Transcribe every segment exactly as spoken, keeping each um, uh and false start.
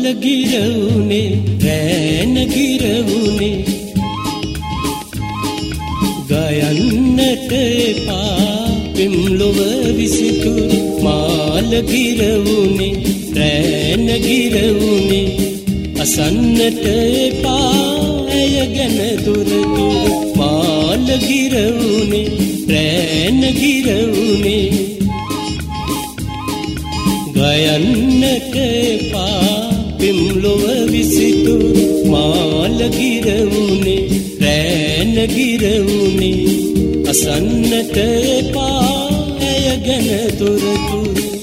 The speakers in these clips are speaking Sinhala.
ගිරවුනේ රැන ගිරවුනේ ගයන්නට එපා පෙම්ලොව විසිතුරු මාල ගිරවුනේ රැන ගිරවුනේ අසන්නට එපා ඇය ගැන දුරදුර මාල ගිරවුනේ රැන ගිරවුනේ ගයන්නට එපා පෙම්ලොව විසිතුරු මාල ගිරවුනේ රැන ගිරවුනේ අසන්නට එපා ඇය ගැන දුරදුර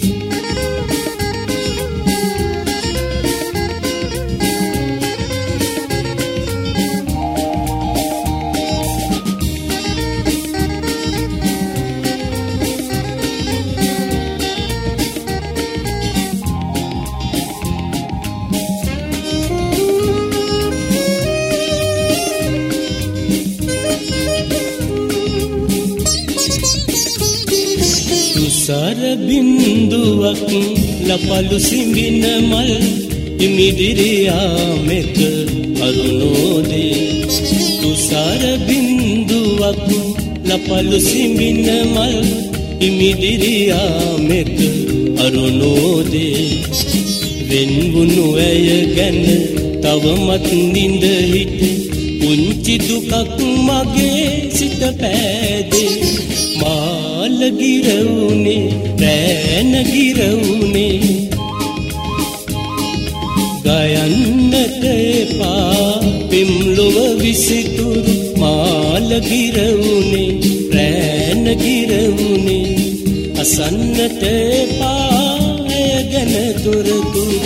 සර බින්දුවක් ලපලු සිඹින මල් ඉමිදිරියා මෙත අරුණෝදේ තුසර බින්දුවක් ලපලු සිඹින මල් ඉමිදිරියා මෙත අරුණෝදේ වෙන්වුණු ඇය ගැන තවමත් නිඳ හිට පුංචි දුකක් මගේ සිත පෑදේ මාල ගිරවුනේ රැන ගිරවුනේ ගයන්නට එපා පෙම්ලොව විසිතුරු මාල ගිරවුනේ රැන ගිරවුනේ අසන්නට එපා ඇය ගැන දුරදුර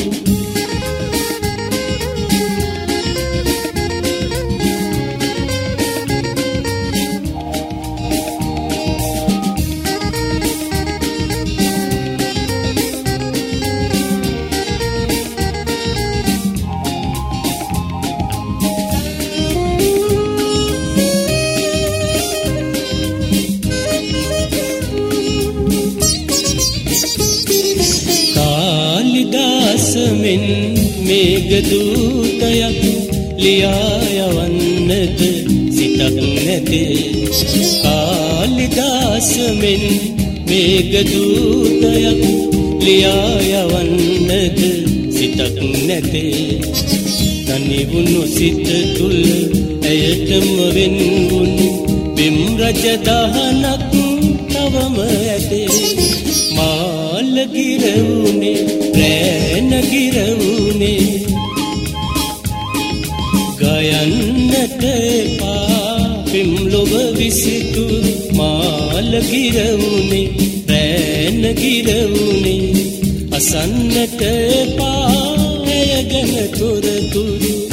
කාලිදාසමෙන් මේඝදූතයක් ලියා යවන්නට සිතක් නැතේ කාලිදාසමෙන් මේඝදූතයක් ලියා යවන්නට සිතක් නැතේ තනිවුණු සිත තුල ඇයටම වෙන්වුණු පෙම් රජ දහනක් තවම ඇතේ මාල ගිරවුනේ රැන ගිරවුනේ ගයන්නට එපා පෙම්ලොව විසිතුරු මාල ගිරවුනේ රැන ගිරවුනේ අසන්නට එපා ඇය ගැන තොරතුරු